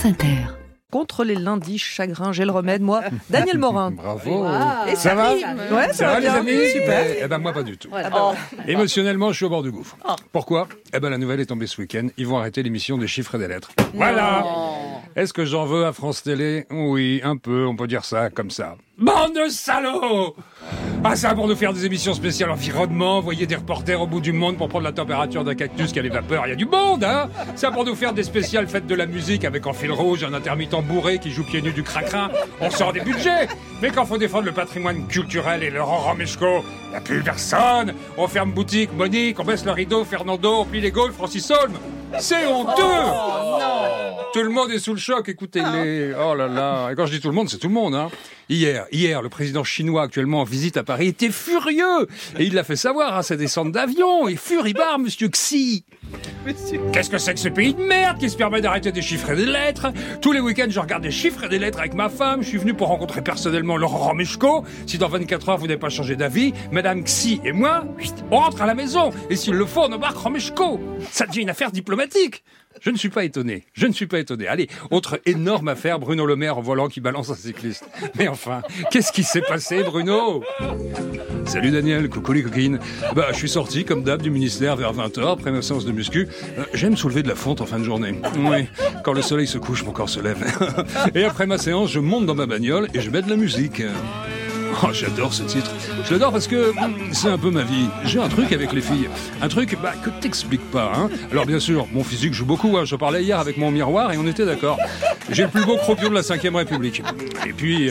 France Inter. Contre les lundis chagrins, j'ai le remède, moi, Daniel Morin. Bravo. Et ça va? Ouais, ça va les bien. amis? Super. Eh ben moi pas du tout. Ah bah, Émotionnellement, je suis au bord du gouffre. Pourquoi? Eh ben la nouvelle est tombée ce week-end. Ils vont arrêter l'émission des chiffres et des lettres. Voilà. Est-ce que j'en veux à France Télé? Oui, un peu, on peut dire ça comme ça. Bande de salauds! Ah, ça pour nous faire des émissions spéciales environnement, envoyer des reporters au bout du monde pour prendre la température d'un cactus qui a les vapeurs. Il y a du monde, hein? Ça pour nous faire des spéciales fêtes de la musique avec en fil rouge un intermittent bourré qui joue pieds nus du cracrin. On sort des budgets. Mais quand faut défendre le patrimoine culturel et Laurent Romeshko, il n'y a plus personne. On ferme boutique, Monique, on baisse le rideau, Fernando, on plie les Gaules, Francis Holm. C'est honteux! Tout le monde est sous le choc, écoutez-les. Oh là là. Et quand je dis tout le monde, c'est tout le monde, hein. Hier, le président chinois actuellement en visite à Paris était furieux. Et il l'a fait savoir à sa descente d'avion. Et furibard, monsieur Xi. Qu'est-ce que c'est que ce pays de merde qui se permet d'arrêter des chiffres et des lettres? Tous les week-ends, je regarde des chiffres et des lettres avec ma femme. Je suis venu pour rencontrer personnellement Laurent Romeshko. Si dans 24 heures, vous n'avez pas changé d'avis, Madame Xi et moi, on rentre à la maison. Et s'il le faut, on embarque Romeshko. Ça devient une affaire diplomatique. Je ne suis pas étonné. Allez, autre énorme affaire, Bruno Le Maire au volant qui balance un cycliste. Mais enfin, qu'est-ce qui s'est passé, Bruno? Salut Daniel, coucou les coquines. Je suis sorti, comme d'hab, du ministère vers 20h, après ma séance de muscu. J'aime soulever de la fonte en fin de journée. Oui, quand le soleil se couche, mon corps se lève. Et après ma séance, je monte dans ma bagnole et je mets de la musique. Oh, j'adore ce titre. Je l'adore parce que c'est un peu ma vie. J'ai un truc avec les filles. Un truc que t'expliques pas, hein. Alors bien sûr, mon physique joue beaucoup, hein. Je parlais hier avec mon miroir et on était d'accord. J'ai le plus beau cropio de la 5ème République. Et puis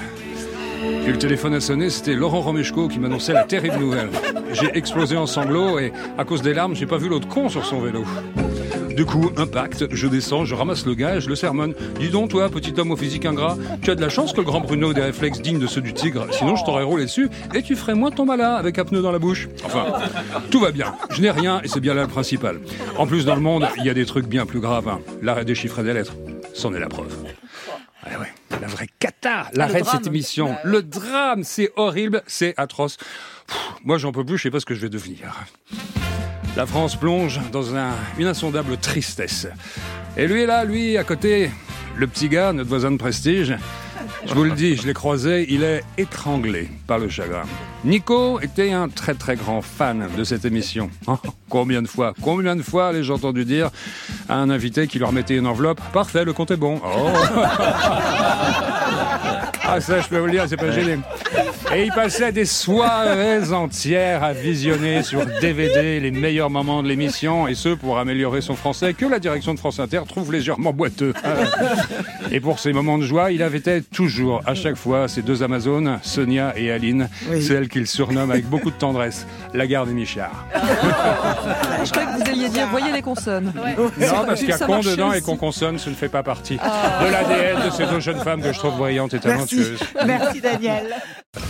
le téléphone a sonné, c'était Laurent Romeshko qui m'annonçait la terrible nouvelle. J'ai explosé en sanglots et à cause des larmes, j'ai pas vu l'autre con sur son vélo. Du coup, impact, je descends, je ramasse le gars et je le sermonne. Dis donc, toi, petit homme au physique ingrat, tu as de la chance que le grand Bruno ait des réflexes dignes de ceux du tigre, sinon je t'aurais roulé dessus et tu ferais moins ton malin avec un pneu dans la bouche. Enfin, tout va bien. Je n'ai rien et c'est bien là le principal. En plus, dans le monde, il y a des trucs bien plus graves, hein. L'arrêt des chiffres et des lettres, c'en est la preuve. Ah ouais, la vraie cata, l'arrêt de cette émission. Le drame, c'est horrible, c'est atroce. Moi, j'en peux plus, je sais pas ce que je vais devenir. La France plonge dans une insondable tristesse. Et lui, à côté, le petit gars, notre voisin de prestige, je vous le dis, je l'ai croisé, il est étranglé par le chagrin. Nico était un très très grand fan de cette émission. Combien de fois l'ai-je entendu dire à un invité qui leur mettait une enveloppe? Parfait, le compte est bon. Oh. Ah ça, je peux vous le dire, c'est pas gêné. Et il passait des soirées entières à visionner sur DVD les meilleurs moments de l'émission, et ce pour améliorer son français que la direction de France Inter trouve légèrement boiteux. Et pour ces moments de joie, il invitait toujours, à chaque fois, ces deux Amazones, Sonia et Aline, celles qu'il surnomme avec beaucoup de tendresse, Lagarde et Michard. Je croyais que vous alliez dire, voyez les consonnes. Ouais. Non, parce qu'il y a con dedans et qu'on consonne, ce ne fait pas partie de l'ADN de ces deux jeunes femmes que je trouve brillantes et talentueuses. Merci Daniel.